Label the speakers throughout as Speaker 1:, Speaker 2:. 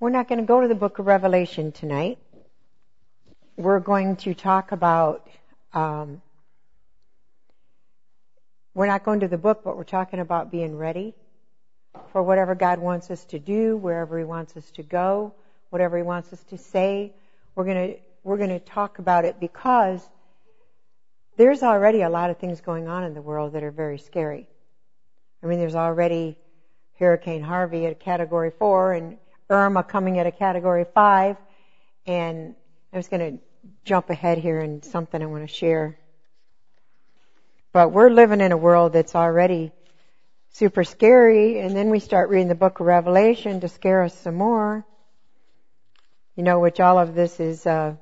Speaker 1: We're not going to go to the book of Revelation tonight. We're going to talk about, we're not going to the book, but we're talking about being ready for whatever God wants us to do, wherever He wants us to go, whatever He wants us to say. We're going to talk about it because there's already a lot of things going on in the world that are very scary. I mean, there's already Hurricane Harvey at a Category 4 and Irma coming at a Category 5. And I was going to jump ahead here and something I want to share. But we're living in a world that's already super scary, and then we start reading the book of Revelation to scare us some more. You know, which all of this is we're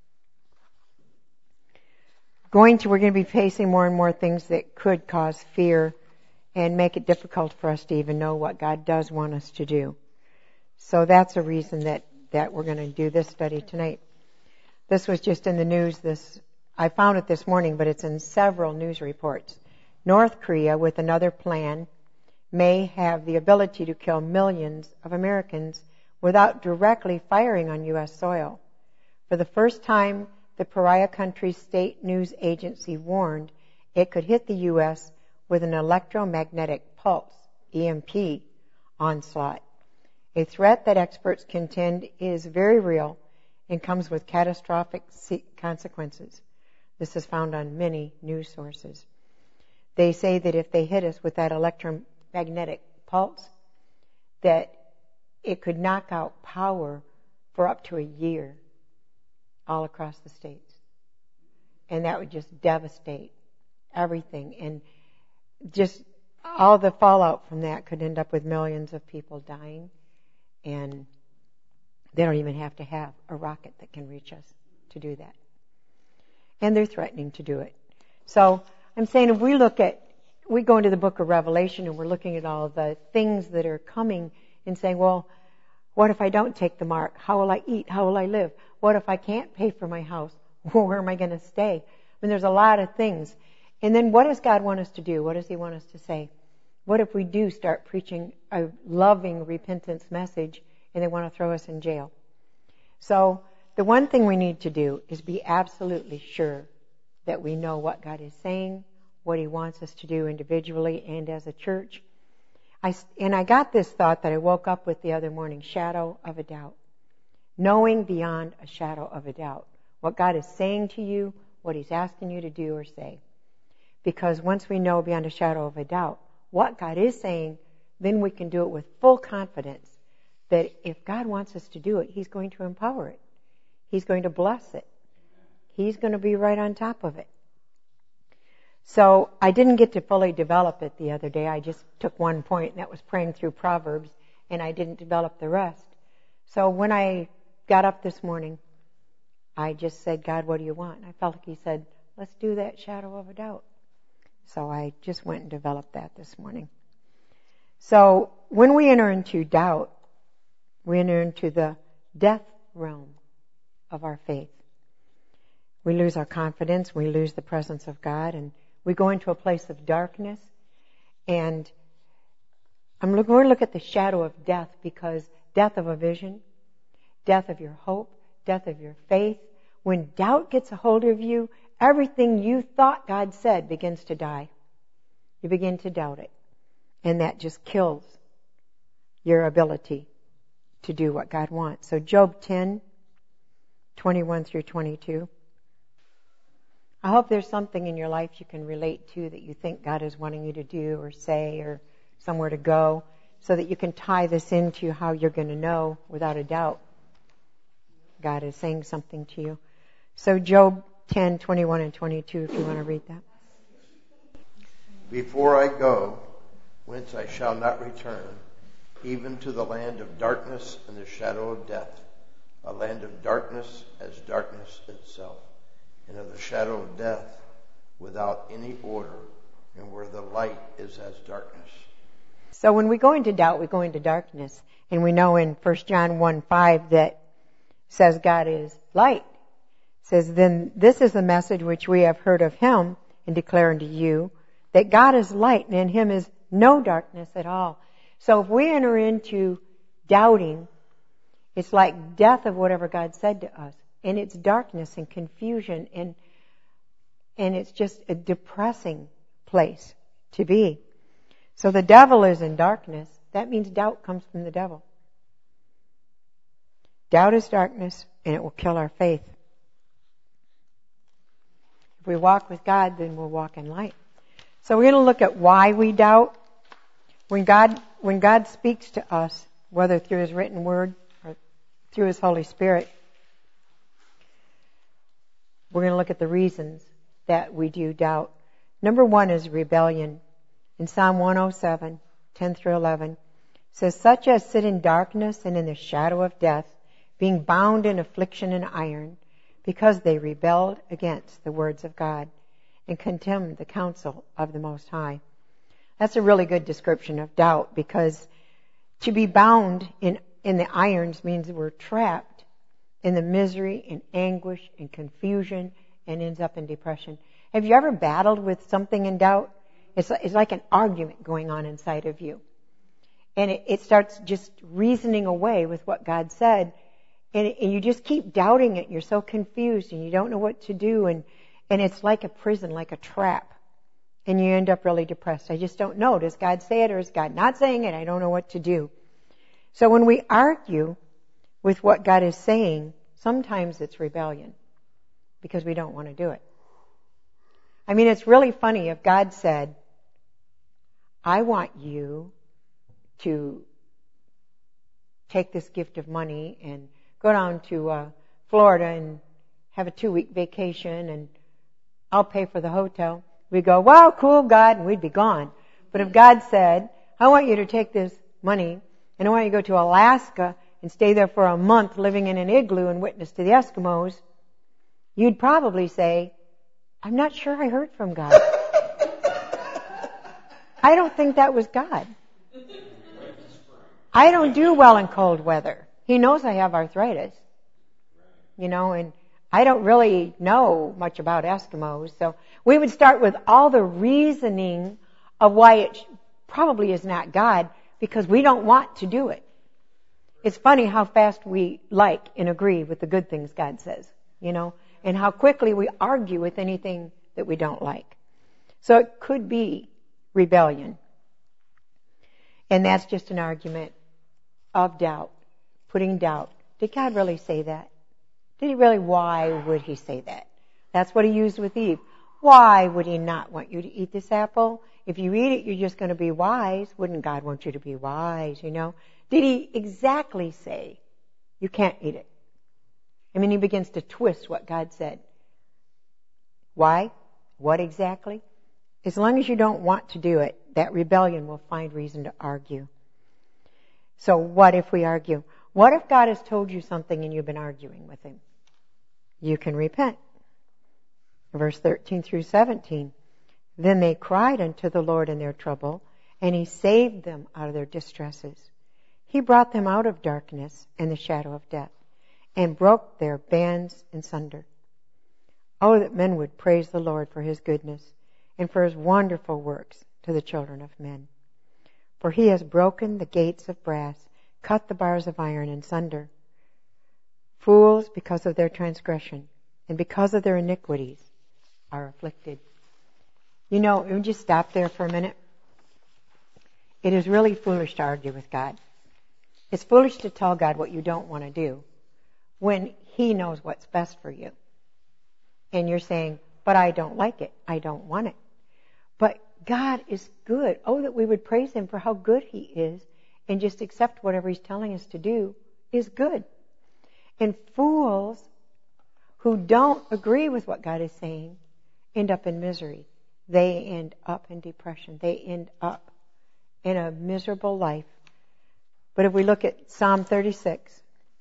Speaker 1: going to be facing more and more things that could cause fear and make it difficult for us to even know what God does want us to do. So that's a reason that we're going to do this study tonight. This was just in the news. I found it this morning, but it's in several news reports. North Korea, with another plan, may have the ability to kill millions of Americans without directly firing on U.S. soil. For the first time, the pariah country's state news agency warned it could hit the U.S. with an electromagnetic pulse, EMP, onslaught. A threat that experts contend is very real and comes with catastrophic consequences. This is found on many news sources. They say that if they hit us with that electromagnetic pulse, that it could knock out power for up to a year all across the states. And that would just devastate everything. And just all the fallout from that could end up with millions of people dying. And they don't even have to have a rocket that can reach us to do that. And they're threatening to do it. So I'm saying if we go into the book of Revelation and we're looking at all the things that are coming and saying, well, what if I don't take the mark? How will I eat? How will I live? What if I can't pay for my house? Where am I going to stay? I mean, there's a lot of things. And then what does God want us to do? What does He want us to say? What if we do start preaching a loving repentance message and they want to throw us in jail? So the one thing we need to do is be absolutely sure that we know what God is saying, what He wants us to do individually and as a church. I got this thought that I woke up with the other morning, shadow of a doubt. Knowing beyond a shadow of a doubt what God is saying to you, what He's asking you to do or say. Because once we know beyond a shadow of a doubt what God is saying, then we can do it with full confidence that if God wants us to do it, He's going to empower it. He's going to bless it. He's going to be right on top of it. So I didn't get to fully develop it the other day. I just took one point, and that was praying through Proverbs, and I didn't develop the rest. So when I got up this morning, I just said, God, what do you want? And I felt like He said, let's do that shadow of a doubt. So I just went and developed that this morning. So when we enter into doubt, we enter into the death realm of our faith. We lose our confidence, we lose the presence of God, and we go into a place of darkness. And we're going to look at the shadow of death, because death of a vision, death of your hope, death of your faith. When doubt gets a hold of you, everything you thought God said begins to die. You begin to doubt it. And that just kills your ability to do what God wants. So Job 10:21 through 22. I hope there's something in your life you can relate to that you think God is wanting you to do or say or somewhere to go, so that you can tie this into how you're going to know without a doubt God is saying something to you. So Job 10:21 and 22, if you want to read that.
Speaker 2: Before I go, whence I shall not return, even to the land of darkness and the shadow of death, a land of darkness as darkness itself, and of the shadow of death without any order, and where the light is as darkness.
Speaker 1: So when we go into doubt, we go into darkness. And we know in 1 John 1:5 that says God is light. It says, then this is the message which we have heard of Him and declare unto you, that God is light, and in Him is no darkness at all. So if we enter into doubting It's like death of whatever God said to us. And it's darkness and confusion, and it's just a depressing place to be. So the devil is in darkness. That means doubt comes from the devil. Doubt is darkness, and it will kill our faith. If we walk with God, then we'll walk in light. So we're going to look at why we doubt. When God speaks to us, whether through His written word or through His Holy Spirit, we're going to look at the reasons that we do doubt. Number one is rebellion. In Psalm 107, 10 through 11, it says, "Such as sit in darkness and in the shadow of death, being bound in affliction and iron, because they rebelled against the words of God and contemned the counsel of the Most High." That's a really good description of doubt, because to be bound in the irons means we're trapped in the misery and anguish and confusion and ends up in depression. Have you ever battled with something in doubt? It's like an argument going on inside of you. And it starts just reasoning away with what God said. And you just keep doubting it. You're so confused and you don't know what to do. And it's like a prison, like a trap. And you end up really depressed. I just don't know. Does God say it or is God not saying it? I don't know what to do. So when we argue with what God is saying, sometimes it's rebellion because we don't want to do it. I mean, it's really funny if God said, "I want you to take this gift of money and go down to Florida and have a 2-week vacation and I'll pay for the hotel." We go, "Wow, cool, God," and we'd be gone. But if God said, "I want you to take this money and I want you to go to Alaska and stay there for a month living in an igloo and witness to the Eskimos," you'd probably say, "I'm not sure I heard from God. I don't think that was God. I don't do well in cold weather. He knows I have arthritis. And I don't really know much about Eskimos." So we would start with all the reasoning of why it probably is not God, because we don't want to do it. It's funny how fast we like and agree with the good things God says, and how quickly we argue with anything that we don't like. So it could be rebellion. And that's just an argument of doubt, putting doubt. Did God really say that? Did He really? Why would He say that? That's what He used with Eve. Why would He not want you to eat this apple? If you eat it, you're just going to be wise. Wouldn't God want you to be wise, Did He exactly say, you can't eat it? I mean, He begins to twist what God said. Why? What exactly? As long as you don't want to do it, that rebellion will find reason to argue. So what if we argue? What if God has told you something and you've been arguing with Him? You can repent. Verse 13 through 17. "Then they cried unto the Lord in their trouble, and He saved them out of their distresses. He brought them out of darkness and the shadow of death, and broke their bands in sunder. Oh, that men would praise the Lord for His goodness, and for His wonderful works to the children of men. For He has broken the gates of brass, cut the bars of iron in sunder. Fools, because of their transgression, and because of their iniquities, are afflicted." Let me just stop there for a minute. It is really foolish to argue with God. It's foolish to tell God what you don't want to do when He knows what's best for you. And you're saying, "But I don't like it. I don't want it." But God is good. Oh, that we would praise Him for how good He is and just accept whatever He's telling us to do is good. And fools who don't agree with what God is saying end up in misery. They end up in depression. They end up in a miserable life. But if we look at Psalm 36,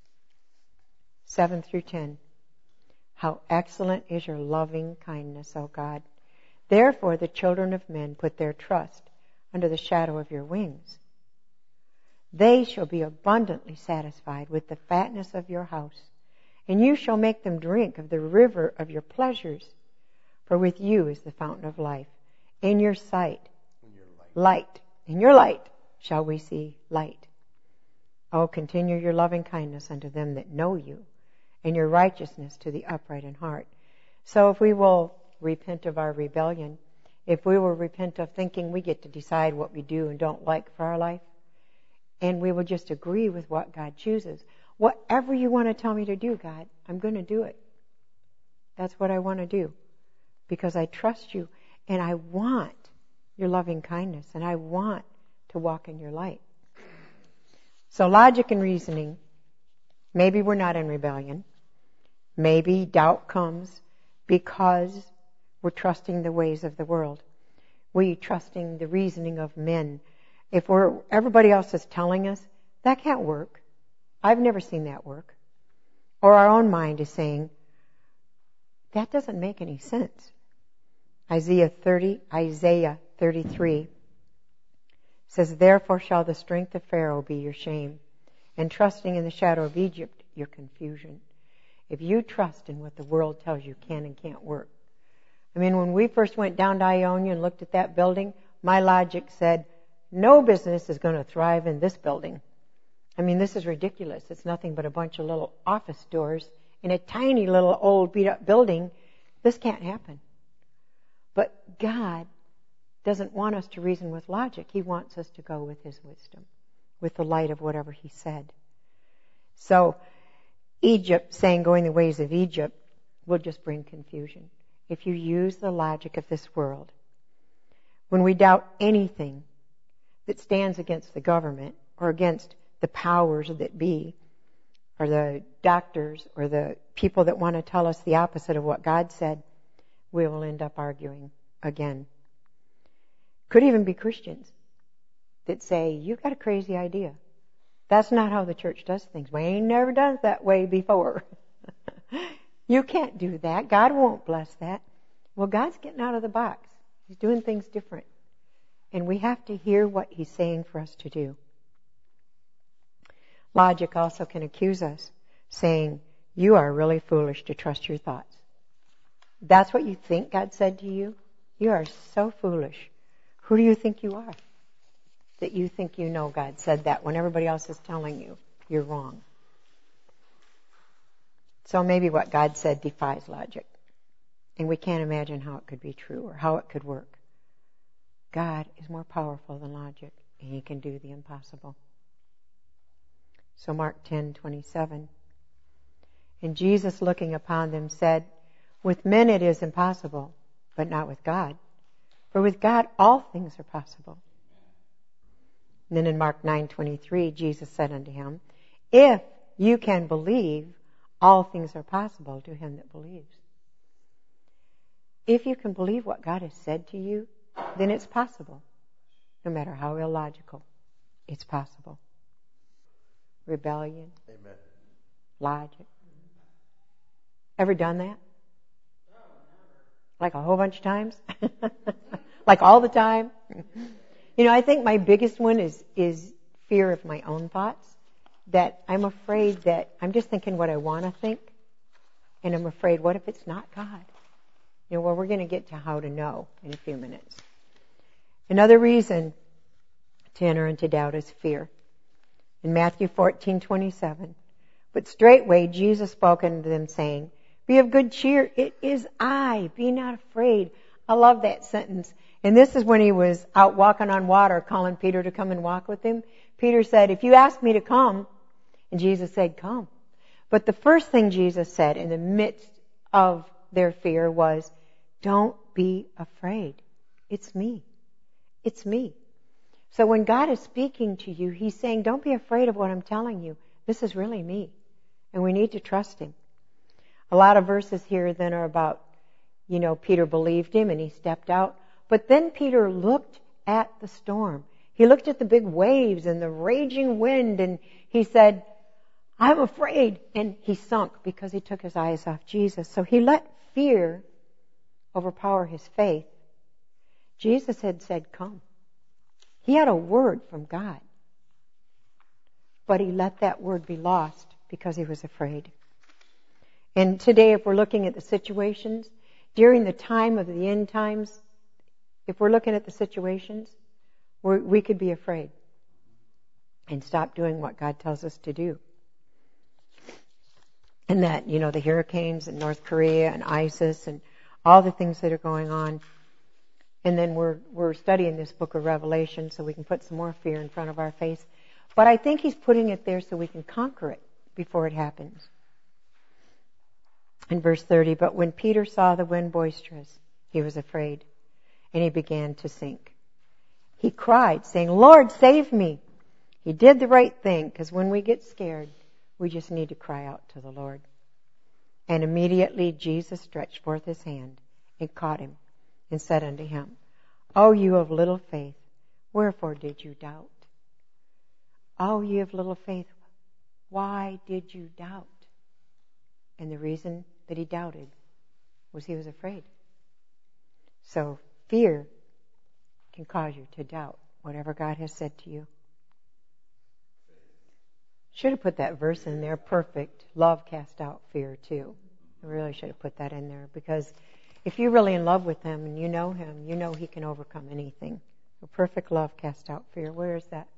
Speaker 1: 7 through 10, "How excellent is your loving kindness, O God. Therefore the children of men put their trust under the shadow of your wings. They shall be abundantly satisfied with the fatness of your house, and you shall make them drink of the river of your pleasures. For with you is the fountain of life. In your sight, light. In your light shall we see light." Oh, continue your loving kindness unto them that know you, and your righteousness to the upright in heart. So if we will repent of our rebellion, if we will repent of thinking we get to decide what we do and don't like for our life, and we will just agree with what God chooses. Whatever you want to tell me to do, God, I'm going to do it. That's what I want to do, because I trust you, and I want your loving kindness, and I want to walk in your light. So logic and reasoning, maybe we're not in rebellion. Maybe doubt comes because we're trusting the ways of the world. We're trusting the reasoning of men. If everybody else is telling us, that can't work. I've never seen that work. Or our own mind is saying, that doesn't make any sense. Isaiah 33 says, therefore shall the strength of Pharaoh be your shame, and trusting in the shadow of Egypt your confusion. If you trust in what the world tells you can and can't work. I mean, when we first went down to Ionia and looked at that building, my logic said, no business is going to thrive in this building. I mean, this is ridiculous. It's nothing but a bunch of little office doors in a tiny little old beat-up building. This can't happen. But God doesn't want us to reason with logic. He wants us to go with His wisdom, with the light of whatever He said. So Egypt, saying going the ways of Egypt, will just bring confusion. If you use the logic of this world, when we doubt anything that stands against the government or against the powers that be, or the doctors or the people that want to tell us the opposite of what God said, we will end up arguing again. Could even be Christians that say, you got a crazy idea. That's not how the church does things. We ain't never done it that way before. You can't do that. God won't bless that. Well, God's getting out of the box. He's doing things different. And we have to hear what He's saying for us to do. Logic also can accuse us, saying, you are really foolish to trust your thoughts. That's what you think God said to you? You are so foolish. Who do you think you are? That you think you know God said that when everybody else is telling you you're wrong. So maybe what God said defies logic. And we can't imagine how it could be true or how it could work. God is more powerful than logic, and He can do the impossible. So Mark 10:27. And Jesus, looking upon them, said, with men it is impossible, but not with God. For with God all things are possible. And then in Mark 9:23, Jesus said unto him, if you can believe, all things are possible to him that believes. If you can believe what God has said to you, then it's possible. No matter how illogical, it's possible. Rebellion.
Speaker 2: Amen.
Speaker 1: Logic. Ever done that? Like a whole bunch of times? Like all the time? You know, I think my biggest one is fear of my own thoughts. That I'm afraid that I'm just thinking what I want to think. And I'm afraid, what if it's not God? You know, well, we're going to get to how to know in a few minutes. Another reason to enter into doubt is fear. In Matthew 14:27, but straightway Jesus spoke unto them, saying, be of good cheer, it is I, be not afraid. I love that sentence. And this is when He was out walking on water, calling Peter to come and walk with Him. Peter said, if you ask me to come, and Jesus said, come. But the first thing Jesus said in the midst of their fear was, don't be afraid. It's me. It's me. So when God is speaking to you, He's saying, don't be afraid of what I'm telling you. This is really me. And we need to trust Him. A lot of verses here then are about, you know, Peter believed Him and he stepped out. But then Peter looked at the storm. He looked at the big waves and the raging wind, and he said, I'm afraid. And he sunk because he took his eyes off Jesus. So he let fear overpower his faith. Jesus had said, come. He had a word from God. But he let that word be lost because he was afraid. And today, if we're looking at the situations, during the time of the end times, if we're looking at the situations, we could be afraid. and stop doing what God tells us to do. And that, the hurricanes in North Korea and ISIS and all the things that are going on. And then we're studying this book of Revelation so we can put some more fear in front of our face. But I think he's putting it there so we can conquer it before it happens. In verse 30, but when Peter saw the wind boisterous, he was afraid, and he began to sink. He cried, saying, Lord, save me. He did the right thing, because when we get scared, we just need to cry out to the Lord. And immediately Jesus stretched forth his hand and caught him and said unto him, O you of little faith, wherefore did you doubt? O you of little faith, why did you doubt? And the reason that he doubted was he was afraid. So fear can cause you to doubt whatever God has said to you. Should have put that verse in there, perfect. Love casts out fear too. I really should have put that in there, because if you're really in love with him and you know him, you know he can overcome anything. So perfect love casts out fear. Where is that?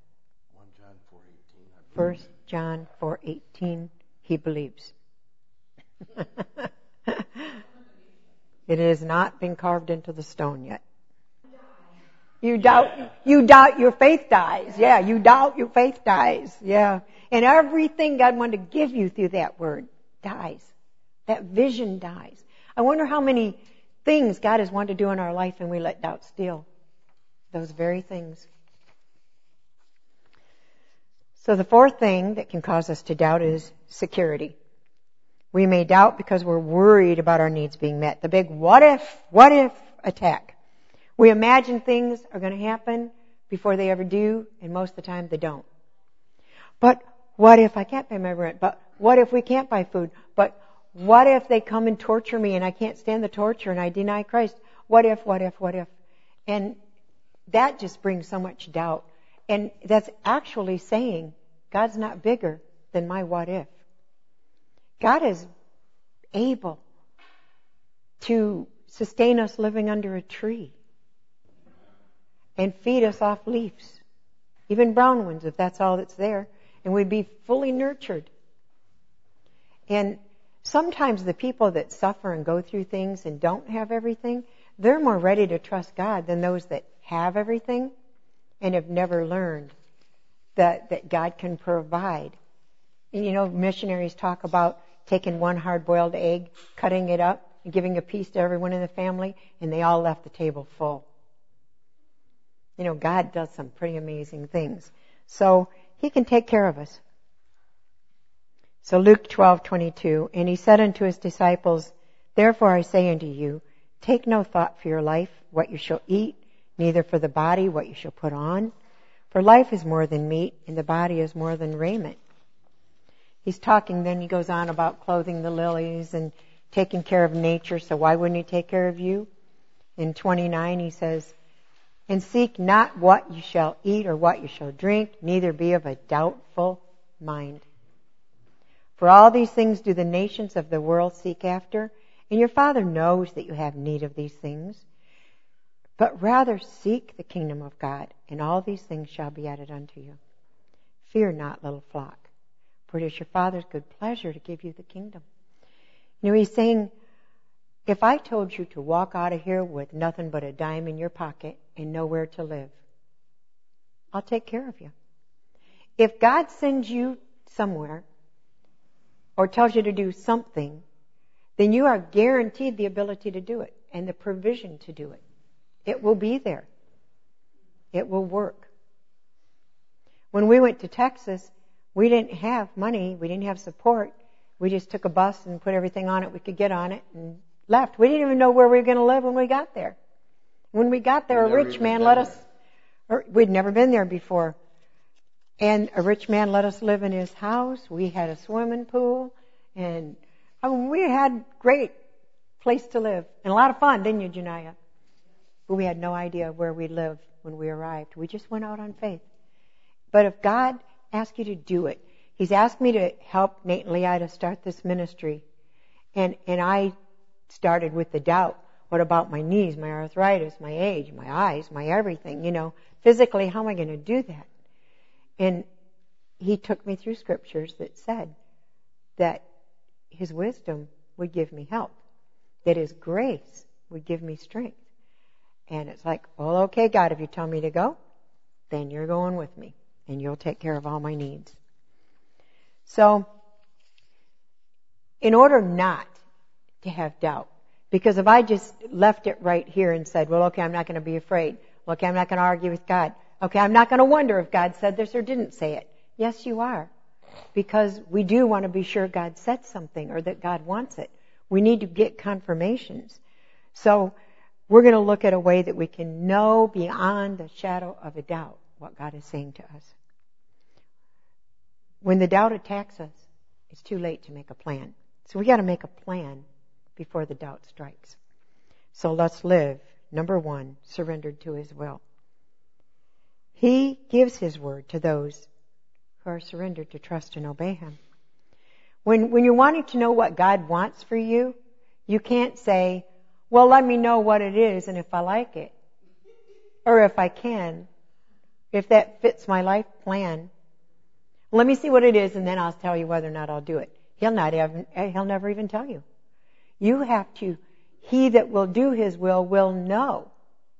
Speaker 1: 1 John 4:18. He believes. It has not been carved into the stone yet. You doubt, your faith dies. Yeah, you doubt, your faith dies. Yeah. And everything God wanted to give you through that word dies. That vision dies. I wonder how many things God has wanted to do in our life and we let doubt steal those very things. So the fourth thing that can cause us to doubt is security. We may doubt because we're worried about our needs being met. The big what if attack. We imagine things are going to happen before they ever do, and most of the time they don't. But what if I can't pay my rent? But what if we can't buy food? But what if they come and torture me and I can't stand the torture and I deny Christ? What if? And that just brings so much doubt. And that's actually saying God's not bigger than my what if. God is able to sustain us living under a tree and feed us off leaves, even brown ones if that's all that's there, and we'd be fully nurtured. And sometimes the people that suffer and go through things and don't have everything, they're more ready to trust God than those that have everything and have never learned that God can provide. And missionaries talk about taking one hard-boiled egg, cutting it up, and giving a piece to everyone in the family, and they all left the table full. God does some pretty amazing things. So he can take care of us. So Luke 12:22, and he said unto his disciples, Therefore I say unto you, take no thought for your life, what you shall eat, neither for the body, what you shall put on. For life is more than meat, and the body is more than raiment. He's talking, then he goes on about clothing the lilies and taking care of nature, so why wouldn't he take care of you? In 29 he says, And seek not what you shall eat or what you shall drink, neither be of a doubtful mind. For all these things do the nations of the world seek after, and your Father knows that you have need of these things. But rather seek the kingdom of God, and all these things shall be added unto you. Fear not, little flock, for it is your Father's good pleasure to give you the kingdom. He's saying, if I told you to walk out of here with nothing but a dime in your pocket and nowhere to live, I'll take care of you. If God sends you somewhere or tells you to do something, then you are guaranteed the ability to do it and the provision to do it. It will be there. It will work. When we went to Texas, we didn't have money. We didn't have support. We just took a bus and put everything on it we could get on it and left. We didn't even know where we were going to live when we got there. When we got there, a rich man let us, we'd never been there before. And a rich man let us live in his house. We had a swimming pool, and we had great place to live and a lot of fun, didn't you, Janiah? But we had no idea where we'd live when we arrived. We just went out on faith. But if God asked you to do it, He's asked me to help Nate and Leah to start this ministry. And I started with the doubt. What about my knees, my arthritis, my age, my eyes, my everything? Physically, how am I going to do that? And he took me through scriptures that said that his wisdom would give me help, that his grace would give me strength. And it's like, well, okay, God, if you tell me to go, then you're going with me, and you'll take care of all my needs. So, in order not to have doubt, because if I just left it right here and said, well, okay, I'm not going to be afraid. Okay, I'm not going to argue with God. Okay, I'm not going to wonder if God said this or didn't say it. Yes, you are. Because we do want to be sure God said something or that God wants it. We need to get confirmations. So, we're going to look at a way that we can know beyond the shadow of a doubt what God is saying to us. When the doubt attacks us, it's too late to make a plan. So we got to make a plan before the doubt strikes. So let's live, number 1, surrendered to His will. He gives His word to those who are surrendered to trust and obey Him. When you're wanting to know what God wants for you, you can't say, well, let me know what it is and if I like it. Or if I can. If that fits my life plan. Let me see what it is and then I'll tell you whether or not I'll do it. He'll never even tell you. You have to, he that will do His will know.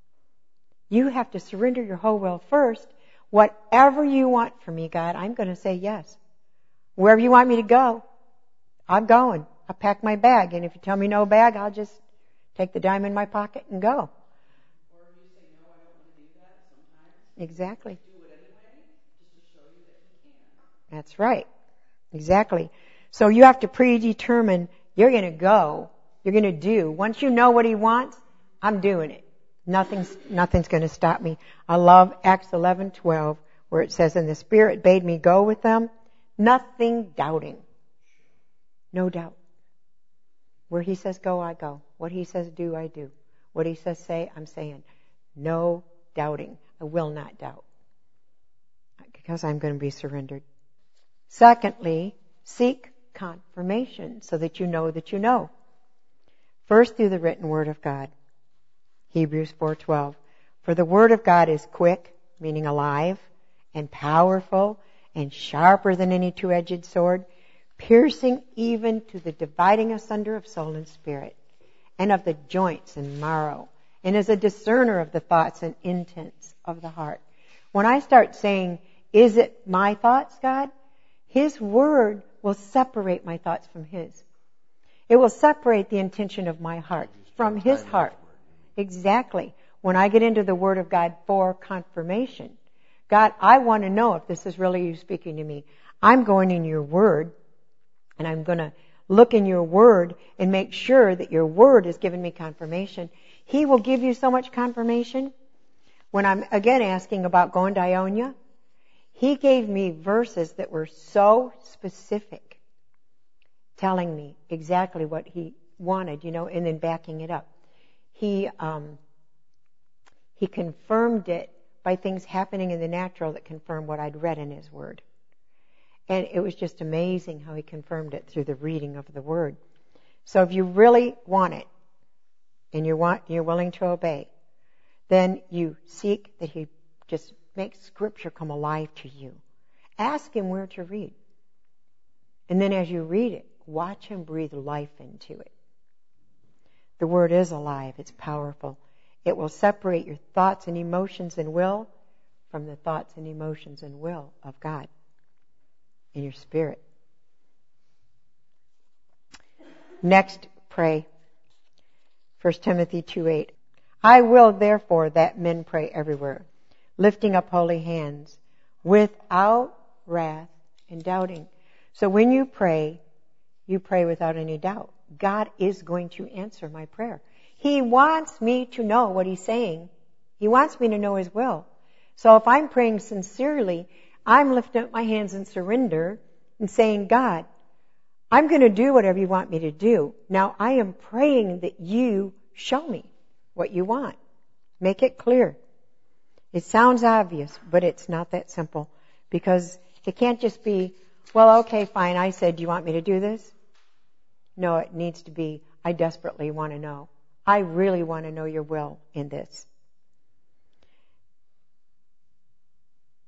Speaker 1: You have to surrender your whole will first. Whatever you want from me, God, I'm going to say yes. Wherever you want me to go, I'm going. I'll pack my bag. And if you tell me no bag, I'll just take the dime in my pocket and go.
Speaker 3: Or you say, no, I don't want to do that sometimes.
Speaker 1: Exactly.
Speaker 3: Do it anyway, just to show you that He can.
Speaker 1: That's right. Exactly. So you have to predetermine you're going to go. You're going to do. Once you know what He wants, I'm doing it. Nothing's going to stop me. I love Acts 11:12, where it says, and the Spirit bade me go with them, nothing doubting. No doubt. Where He says go, I go. What He says do, I do. What He says say, I'm saying. No doubting. I will not doubt. Because I'm going to be surrendered. Secondly, seek confirmation so that you know that you know. First, through the written Word of God. Hebrews 4:12. For the Word of God is quick, meaning alive, and powerful, and sharper than any two-edged sword, piercing even to the dividing asunder of soul and spirit, and of the joints and marrow, and is a discerner of the thoughts and intents of the heart. When I start saying, is it my thoughts, God? His Word will separate my thoughts from His. It will separate the intention of my heart from His heart. Exactly. When I get into the Word of God for confirmation, God, I want to know if this is really you speaking to me. I'm going in your Word, and I'm going to look in your Word and make sure that your Word is giving me confirmation. He will give you so much confirmation. When I'm again asking about going to Ionia, He gave me verses that were so specific, telling me exactly what He wanted, and then backing it up. He confirmed it by things happening in the natural that confirmed what I'd read in His Word. And it was just amazing how He confirmed it through the reading of the Word. So if you really want it, and you're willing to obey, then you seek that He just makes Scripture come alive to you. Ask Him where to read. And then as you read it, watch Him breathe life into it. The Word is alive. It's powerful. It will separate your thoughts and emotions and will from the thoughts and emotions and will of God in your spirit. Next, pray. 1 Timothy 2:8. I will therefore that men pray everywhere, lifting up holy hands, without wrath and doubting. So when you pray without any doubt. God is going to answer my prayer. He wants me to know what He's saying. He wants me to know His will. So if I'm praying sincerely, I'm lifting up my hands in surrender and saying, God, I'm going to do whatever you want me to do. Now I am praying that you show me what you want. Make it clear. It sounds obvious, but it's not that simple, because it can't just be, well, okay, fine, I said, do you want me to do this? No, it needs to be, I desperately want to know. I really want to know your will in this.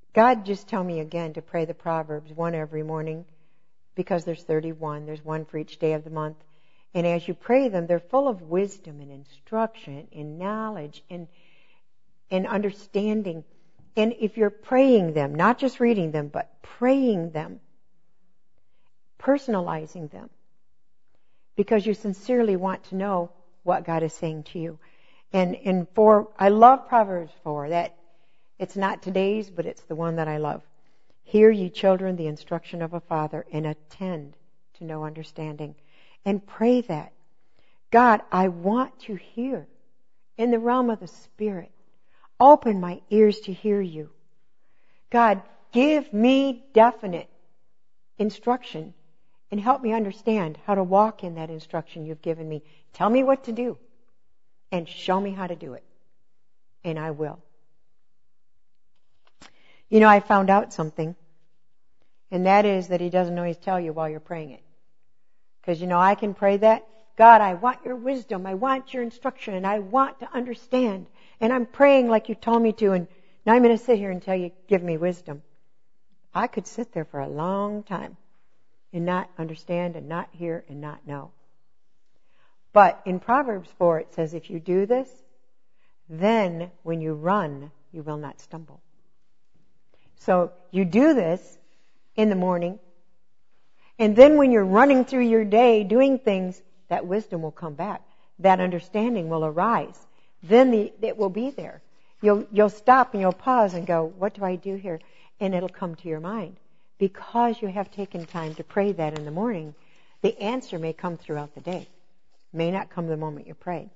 Speaker 1: God just tell me again to pray the Proverbs, one every morning, because there's 31. There's one for each day of the month. And as you pray them, they're full of wisdom and instruction and knowledge and understanding. And if you're praying them, not just reading them, but praying them, personalizing them, because you sincerely want to know what God is saying to you. And I love Proverbs 4, that it's not today's, but it's the one that I love. Hear, ye children, the instruction of a father, and attend to know understanding. And pray that, God, I want to hear in the realm of the Spirit. Open my ears to hear you. God, give me definite instruction and help me understand how to walk in that instruction you've given me. Tell me what to do and show me how to do it. And I will. You know, I found out something, and that is that He doesn't always tell you while you're praying it. Because, you know, I can pray that, God, I want your wisdom, I want your instruction, and I want to understand. And I'm praying like you told me to, and now I'm going to sit here until you give me wisdom. I could sit there for a long time and not understand and not hear and not know. But in Proverbs 4, it says, if you do this, then when you run, you will not stumble. So you do this in the morning, and then when you're running through your day doing things, that wisdom will come back. That understanding will arise. Then it will be there. You'll stop and you'll pause and go, what do I do here? And it'll come to your mind. Because you have taken time to pray that in the morning, the answer may come throughout the day. It may not come the moment you pray.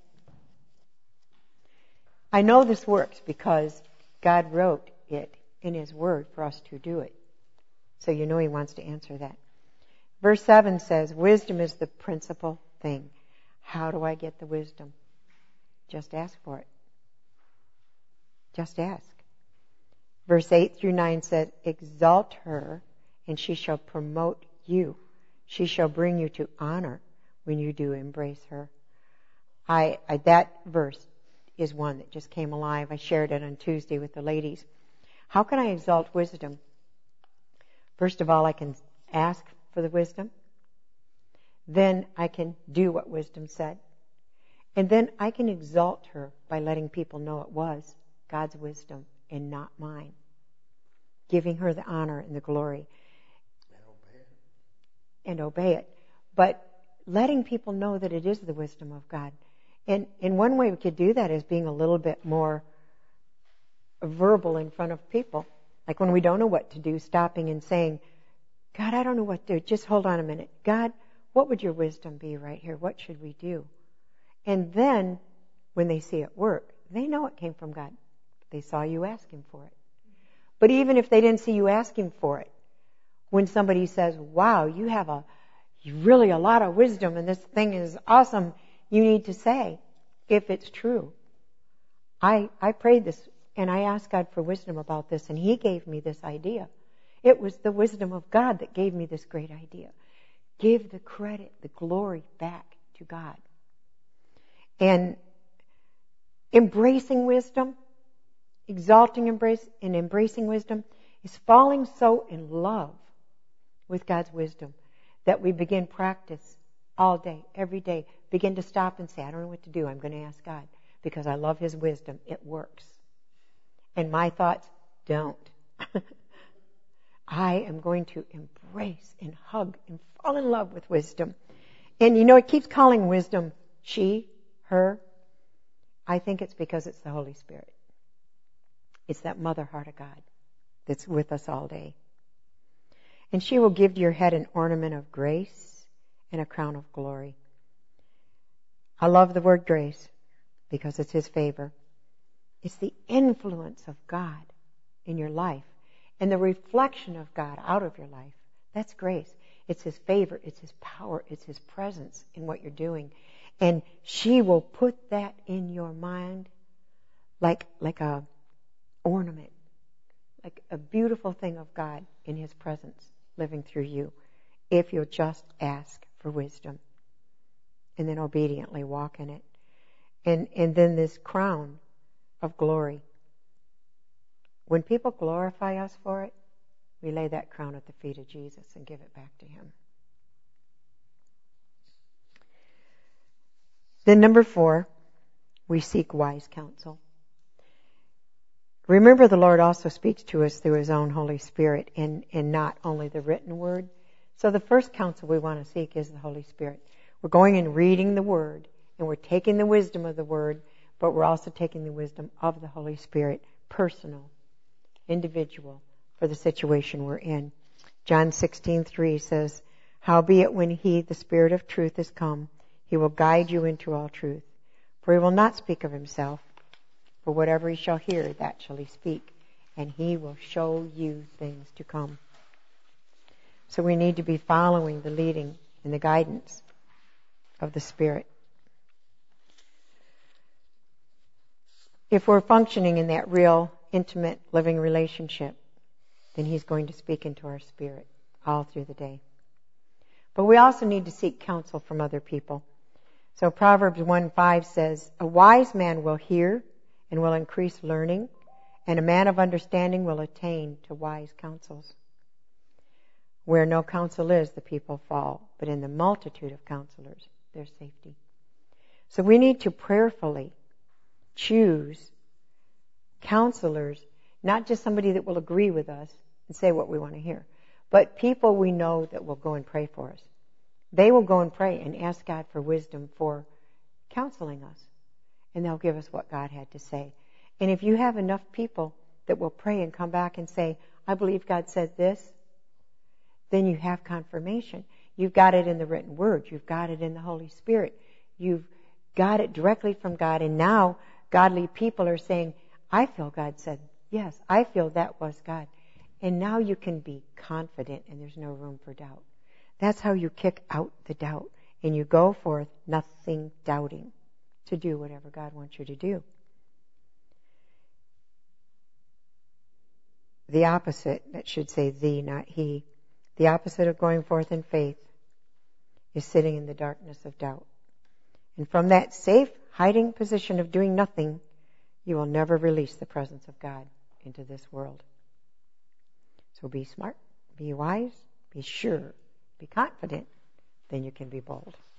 Speaker 1: I know this works because God wrote it in His Word for us to do it. So you know He wants to answer that. Verse 7 says, wisdom is the principal thing. How do I get the wisdom? Just ask for it. Just ask. Verse 8 through 9 said, exalt her, and she shall promote you. She shall bring you to honor when you do embrace her. That verse is one that just came alive. I shared it on Tuesday with the ladies. How can I exalt wisdom? First of all, I can ask for the wisdom. Then I can do what wisdom said. And then I can exalt her by letting people know it was God's wisdom and not mine. Giving her the honor and the glory. And obey it. But letting people know that it is the wisdom of God. And one way we could do that is being a little bit more verbal in front of people. Like when we don't know what to do, stopping and saying, God, I don't know what to do. Just hold on a minute. God, what would your wisdom be right here? What should we do? And then, when they see it work, they know it came from God. They saw you asking for it. But even if they didn't see you asking for it, when somebody says, wow, you have really a lot of wisdom and this thing is awesome, you need to say, if it's true. I prayed this and I asked God for wisdom about this, and He gave me this idea. It was the wisdom of God that gave me this great idea. Give the credit, the glory back to God. And embracing wisdom, exalting and embracing wisdom is falling so in love with God's wisdom that we begin practice all day, every day. Begin to stop and say, I don't know what to do. I'm going to ask God because I love His wisdom. It works. And my thoughts don't. I am going to embrace and hug and fall in love with wisdom. And you know, it keeps calling wisdom she, her. I think it's because it's the Holy Spirit. It's that mother heart of God that's with us all day. And she will give to your head an ornament of grace and a crown of glory. I love the word grace because it's His favor. It's the influence of God in your life and the reflection of God out of your life. That's grace. It's His favor. It's His power. It's His presence in what you're doing. And she will put that in your mind like a ornament, like a beautiful thing of God in His presence living through you, if you'll just ask for wisdom and then obediently walk in it. And then this crown of glory. when people glorify us for it, we lay that crown at the feet of Jesus and give it back to him. Then number 4, we seek wise counsel. Remember, the Lord also speaks to us through his own Holy Spirit and not only the written word. So the first counsel we want to seek is the Holy Spirit. We're going and reading the word, and we're taking the wisdom of the word, but we're also taking the wisdom of the Holy Spirit, personal, individual, for the situation we're in. John 16:3 says, "Howbeit when he, the Spirit of truth, is come, he will guide you into all truth. For he will not speak of himself, but whatever he shall hear, that shall he speak, and he will show you things to come." So we need to be following the leading and the guidance of the Spirit. If we're functioning in that real, intimate, living relationship, then he's going to speak into our spirit all through the day. But we also need to seek counsel from other people. So Proverbs 1:5 says, "A wise man will hear and will increase learning, and a man of understanding will attain to wise counsels. Where no counsel is, the people fall, but in the multitude of counselors, there's safety." So we need to prayerfully choose counselors, not just somebody that will agree with us and say what we want to hear, but people we know that will go and pray for us. They will go and pray and ask God for wisdom for counseling us, and they'll give us what God had to say. And if you have enough people that will pray and come back and say, "I believe God said this," then you have confirmation. You've got it in the written word. You've got it in the Holy Spirit. You've got it directly from God. And now godly people are saying, "I feel God said, yes, I feel that was God." And now you can be confident and there's no room for doubt. That's how you kick out the doubt. And you go forth nothing doubting to do whatever God wants you to do. The opposite, that should say thee, not he. The opposite of going forth in faith is sitting in the darkness of doubt. And from that safe hiding position of doing nothing, you will never release the presence of God into this world. So be smart, be wise, be sure, be confident, then you can be bold.